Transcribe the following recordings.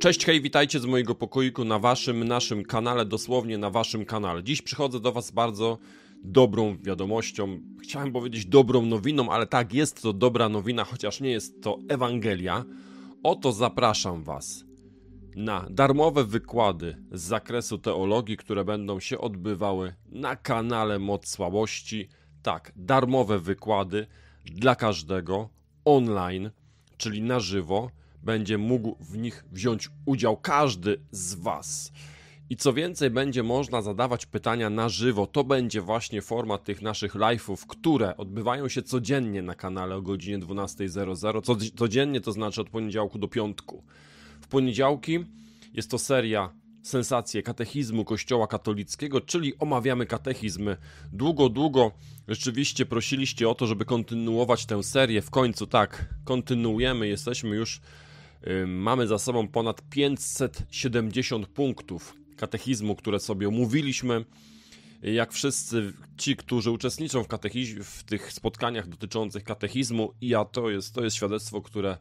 Cześć, hej, witajcie z mojego pokoiku na naszym kanale, dosłownie na waszym kanale. Dziś przychodzę do was z bardzo dobrą wiadomością. Chciałem powiedzieć dobrą nowiną, ale tak, jest to dobra nowina, chociaż nie jest to Ewangelia. Oto zapraszam was na darmowe wykłady z zakresu teologii, które będą się odbywały na kanale Moc Słabości. Tak, darmowe wykłady dla każdego, online, czyli na żywo. Będzie mógł w nich wziąć udział każdy z was. I co więcej, będzie można zadawać pytania na żywo. To będzie właśnie format tych naszych live'ów, które odbywają się codziennie na kanale o godzinie 12:00. Codziennie to znaczy od poniedziałku do piątku. W poniedziałki jest to seria Sensacje katechizmu Kościoła katolickiego, czyli omawiamy katechizmy. Długo rzeczywiście prosiliście o to, żeby kontynuować tę serię. W końcu tak, kontynuujemy, jesteśmy już... Mamy za sobą ponad 570 punktów katechizmu, które sobie omówiliśmy. Jak wszyscy ci, którzy uczestniczą w tych spotkaniach dotyczących katechizmu, i to jest świadectwo, które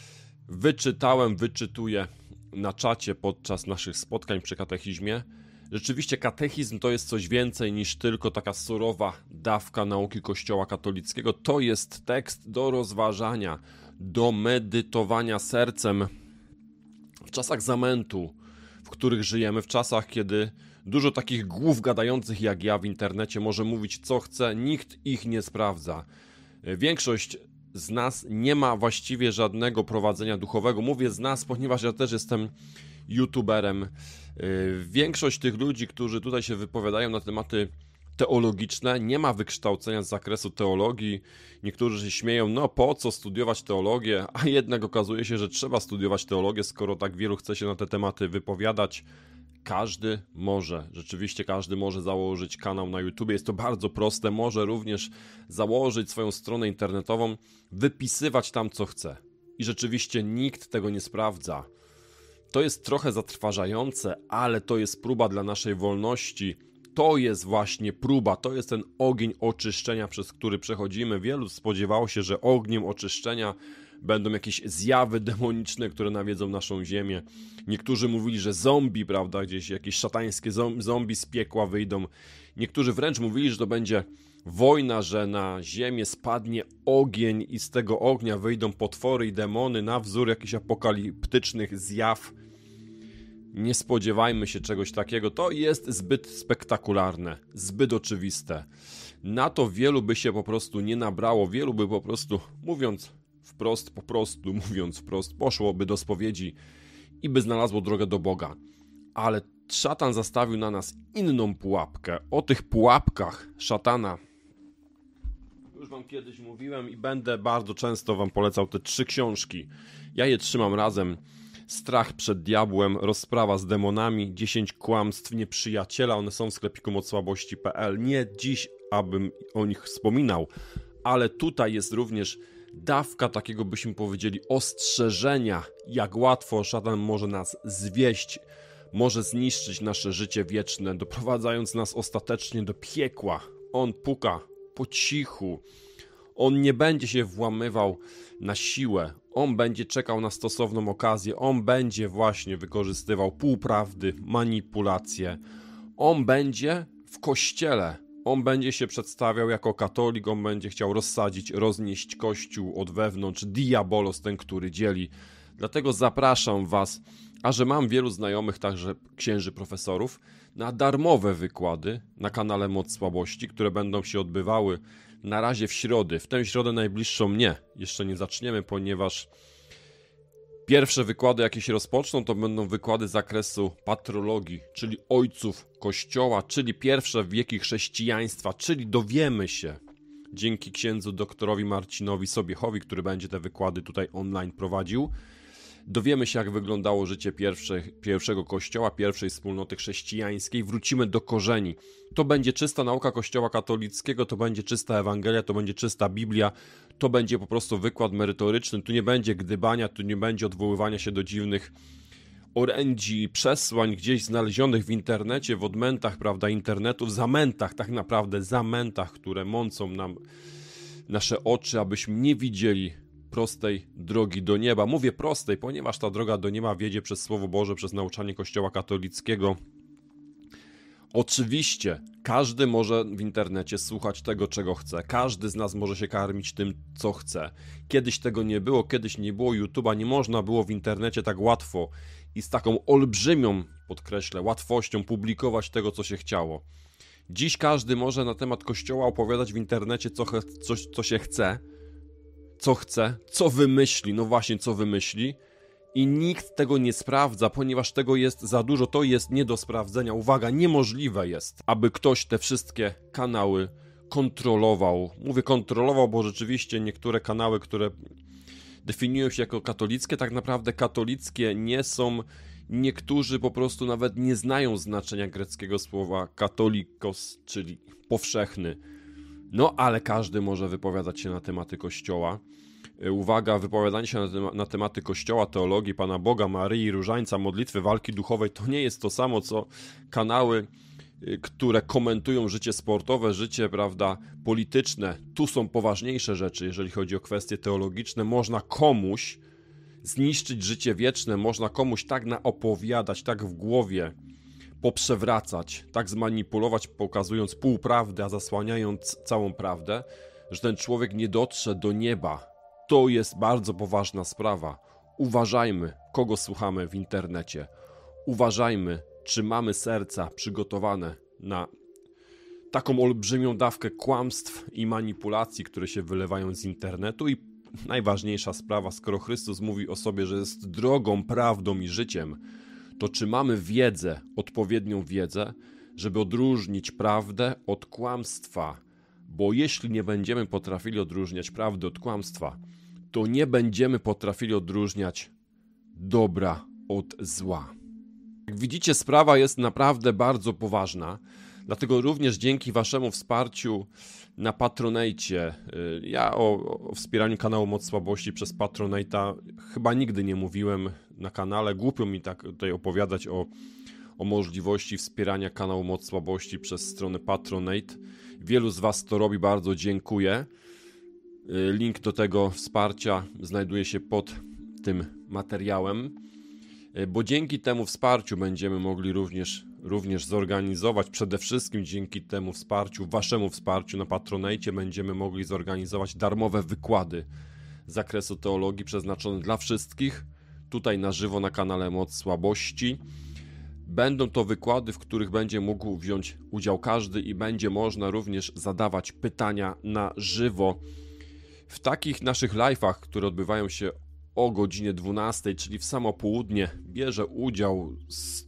wyczytuję na czacie podczas naszych spotkań przy katechizmie. Rzeczywiście katechizm to jest coś więcej niż tylko taka surowa dawka nauki Kościoła katolickiego. To jest tekst do rozważania, do medytowania sercem w czasach zamętu, w których żyjemy, w czasach, kiedy dużo takich głów gadających jak ja w internecie może mówić co chce, nikt ich nie sprawdza. Większość z nas nie ma właściwie żadnego prowadzenia duchowego. Mówię z nas, ponieważ ja też jestem youtuberem. Większość tych ludzi, którzy tutaj się wypowiadają na tematy teologiczne, nie ma wykształcenia z zakresu teologii. Niektórzy się śmieją, no po co studiować teologię, a jednak okazuje się, że trzeba studiować teologię, skoro tak wielu chce się na te tematy wypowiadać. Każdy może, rzeczywiście każdy może założyć kanał na YouTube, jest to bardzo proste, może również założyć swoją stronę internetową, wypisywać tam co chce. I rzeczywiście nikt tego nie sprawdza. To jest trochę zatrważające, ale to jest próba dla naszej wolności. To jest właśnie próba, to jest ten ogień oczyszczenia, przez który przechodzimy. Wielu spodziewało się, że ogniem oczyszczenia będą jakieś zjawy demoniczne, które nawiedzą naszą ziemię. Niektórzy mówili, że zombie, prawda, gdzieś jakieś szatańskie zombie z piekła wyjdą. Niektórzy wręcz mówili, że to będzie wojna, że na ziemię spadnie ogień i z tego ognia wyjdą potwory i demony na wzór jakichś apokaliptycznych zjaw. Nie spodziewajmy się czegoś takiego, to jest zbyt spektakularne, zbyt oczywiste. Na to wielu by się po prostu nie nabrało, wielu by po prostu, mówiąc wprost, poszłoby do spowiedzi i by znalazło drogę do Boga. Ale szatan zastawił na nas inną pułapkę. O tych pułapkach szatana już wam kiedyś mówiłem i będę bardzo często wam polecał te 3 książki. Ja je trzymam razem. Strach przed diabłem, rozprawa z demonami, 10 kłamstw nieprzyjaciela, one są w sklepiku mocsłabości.pl. Nie dziś, abym o nich wspominał, ale tutaj jest również dawka takiego, byśmy powiedzieli, ostrzeżenia, jak łatwo szatan może nas zwieść, może zniszczyć nasze życie wieczne, doprowadzając nas ostatecznie do piekła. On puka po cichu. On nie będzie się włamywał na siłę. On będzie czekał na stosowną okazję. On będzie właśnie wykorzystywał półprawdy, manipulacje. On będzie w kościele. On będzie się przedstawiał jako katolik. On będzie chciał roznieść kościół od wewnątrz. Diabolos, ten, który dzieli. Dlatego zapraszam was, a że mam wielu znajomych, także księży profesorów, na darmowe wykłady na kanale Moc Słabości, które będą się odbywały na razie w środę. W tę środę najbliższą jeszcze nie zaczniemy, ponieważ pierwsze wykłady, jakie się rozpoczną, to będą wykłady z zakresu patrologii, czyli ojców Kościoła, czyli pierwsze wieki chrześcijaństwa, czyli dowiemy się dzięki księdzu doktorowi Marcinowi Sobiechowi, który będzie te wykłady tutaj online prowadził. Dowiemy się, jak wyglądało życie pierwszego kościoła, pierwszej wspólnoty chrześcijańskiej. Wrócimy do korzeni. To będzie czysta nauka Kościoła katolickiego, to będzie czysta Ewangelia, to będzie czysta Biblia, to będzie po prostu wykład merytoryczny. Tu nie będzie gdybania, tu nie będzie odwoływania się do dziwnych orędzi, przesłań gdzieś znalezionych w internecie, w odmętach, prawda, internetu, w zamętach, tak naprawdę zamętach, które mącą nam nasze oczy, abyśmy nie widzieli prostej drogi do nieba. Mówię prostej, ponieważ ta droga do nieba wiedzie przez Słowo Boże, przez nauczanie Kościoła katolickiego. Oczywiście każdy może w internecie słuchać tego, czego chce. Każdy z nas może się karmić tym, co chce. Kiedyś tego nie było, kiedyś nie było YouTube'a, nie można było w internecie tak łatwo i z taką olbrzymią, podkreślę, łatwością publikować tego, co się chciało. Dziś każdy może na temat Kościoła opowiadać w internecie, co się chce, co wymyśli, no właśnie, co wymyśli. I nikt tego nie sprawdza, ponieważ tego jest za dużo, to jest nie do sprawdzenia. Uwaga, niemożliwe jest, aby ktoś te wszystkie kanały kontrolował. Mówię kontrolował, bo rzeczywiście niektóre kanały, które definiują się jako katolickie, tak naprawdę katolickie nie są. Niektórzy po prostu nawet nie znają znaczenia greckiego słowa katolikos, czyli powszechny. No ale każdy może wypowiadać się na tematy Kościoła. Uwaga, wypowiadanie się na tematy Kościoła, teologii, Pana Boga, Maryi, Różańca, modlitwy, walki duchowej to nie jest to samo, co kanały, które komentują życie sportowe, życie, prawda, polityczne. Tu są poważniejsze rzeczy, jeżeli chodzi o kwestie teologiczne. Można komuś zniszczyć życie wieczne, można komuś tak naopowiadać, tak w głowie poprzewracać, tak zmanipulować, pokazując półprawdę, a zasłaniając całą prawdę, że ten człowiek nie dotrze do nieba. To jest bardzo poważna sprawa. Uważajmy, kogo słuchamy w internecie. Uważajmy, czy mamy serca przygotowane na taką olbrzymią dawkę kłamstw i manipulacji, które się wylewają z internetu. I najważniejsza sprawa, skoro Chrystus mówi o sobie, że jest drogą, prawdą i życiem, to czy mamy wiedzę, odpowiednią wiedzę, żeby odróżnić prawdę od kłamstwa? Bo jeśli nie będziemy potrafili odróżniać prawdy od kłamstwa, to nie będziemy potrafili odróżniać dobra od zła. Jak widzicie, sprawa jest naprawdę bardzo poważna, dlatego również dzięki waszemu wsparciu na Patronite, ja o wspieraniu kanału Moc Słabości przez Patronite'a chyba nigdy nie mówiłem na kanale, głupio mi tak tutaj opowiadać o możliwości wspierania kanału Moc Słabości przez stronę Patronite. Wielu z was to robi, bardzo dziękuję. Link do tego wsparcia znajduje się pod tym materiałem, bo dzięki temu wsparciu będziemy mogli również zorganizować, przede wszystkim dzięki temu wsparciu, waszemu wsparciu na Patronite będziemy mogli zorganizować darmowe wykłady z zakresu teologii przeznaczone dla wszystkich, tutaj na żywo na kanale Moc Słabości. Będą to wykłady, w których będzie mógł wziąć udział każdy i będzie można również zadawać pytania na żywo. W takich naszych live'ach, które odbywają się o godzinie 12, czyli w samo południe, bierze udział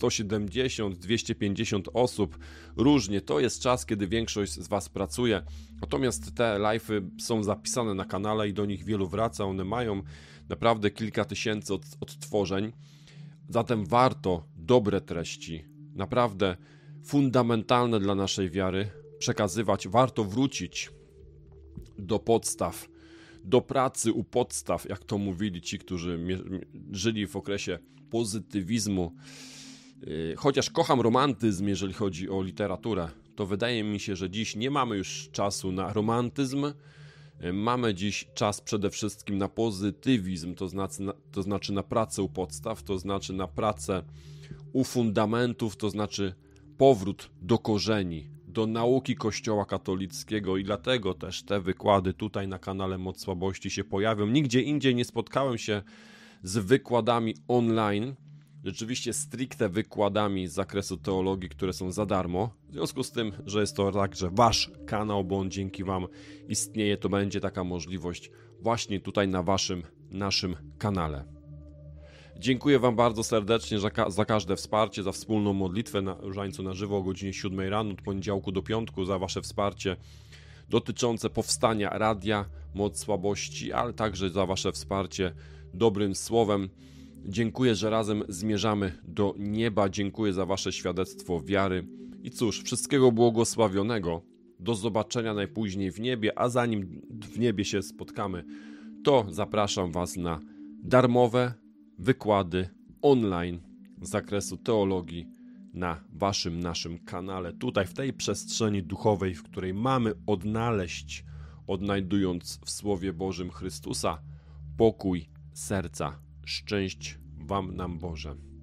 170-250 osób. Różnie, to jest czas, kiedy większość z was pracuje. Natomiast te live'y są zapisane na kanale i do nich wielu wraca. One mają naprawdę kilka tysięcy odtworzeń. Zatem warto dobre treści, naprawdę fundamentalne dla naszej wiary przekazywać. Warto wrócić do podstaw, do pracy u podstaw, jak to mówili ci, którzy żyli w okresie pozytywizmu. Chociaż kocham romantyzm, jeżeli chodzi o literaturę, to wydaje mi się, że dziś nie mamy już czasu na romantyzm. Mamy dziś czas przede wszystkim na pozytywizm, to znaczy na pracę u podstaw, to znaczy na pracę u fundamentów, to znaczy powrót do korzeni, do nauki Kościoła katolickiego i dlatego też te wykłady tutaj na kanale Moc Słabości się pojawią. Nigdzie indziej nie spotkałem się z wykładami online, rzeczywiście stricte wykładami z zakresu teologii, które są za darmo. W związku z tym, że jest to także wasz kanał, bo on dzięki wam istnieje, to będzie taka możliwość właśnie tutaj na naszym kanale. Dziękuję wam bardzo serdecznie za każde wsparcie, za wspólną modlitwę na Różańcu na żywo o godzinie 7 rano, od poniedziałku do piątku, za wasze wsparcie dotyczące powstania Radia Moc Słabości, ale także za wasze wsparcie dobrym słowem. Dziękuję, że razem zmierzamy do nieba. Dziękuję za wasze świadectwo wiary. I cóż, wszystkiego błogosławionego. Do zobaczenia najpóźniej w niebie, a zanim w niebie się spotkamy, to zapraszam was na darmowe wykłady online z zakresu teologii na naszym kanale. Tutaj w tej przestrzeni duchowej, w której mamy odnajdując w Słowie Bożym Chrystusa, pokój serca. Szczęść Wam nam Boże.